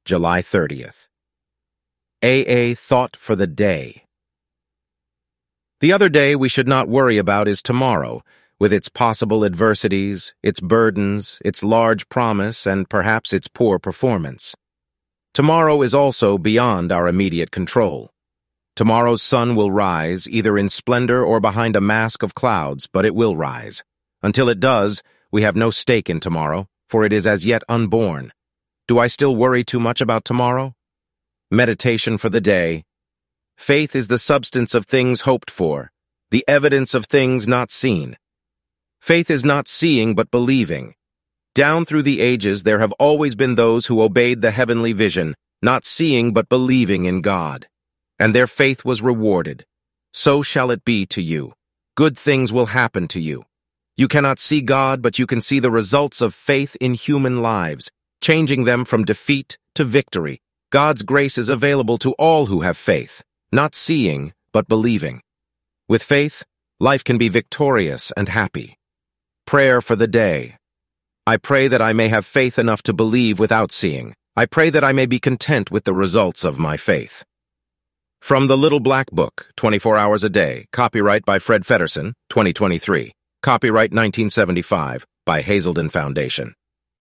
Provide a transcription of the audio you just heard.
July 30th. AA Thought for the Day. The other day we should not worry about is tomorrow, with its possible adversities, its burdens, its large promise, and perhaps its poor performance. Tomorrow is also beyond our immediate control. Tomorrow's sun will rise, either in splendor or behind a mask of clouds, but it will rise. Until it does, we have no stake in tomorrow, for it is as yet unborn. Do I still worry too much about tomorrow? Meditation for the day. Faith is the substance of things hoped for, the evidence of things not seen. Faith is not seeing but believing. Down through the ages there have always been those who obeyed the heavenly vision, not seeing but believing in God. And their faith was rewarded. So shall it be to you. Good things will happen to you. You cannot see God, but you can see the results of faith in human lives, changing them from defeat to victory. God's grace is available to all who have faith, not seeing, but believing. With faith, life can be victorious and happy. Prayer for the day. I pray that I may have faith enough to believe without seeing. I pray that I may be content with the results of my faith. From the Little Black Book, 24 Hours a Day, copyright by Fred Feddersen, 2023. Copyright 1975, by Hazelden Foundation.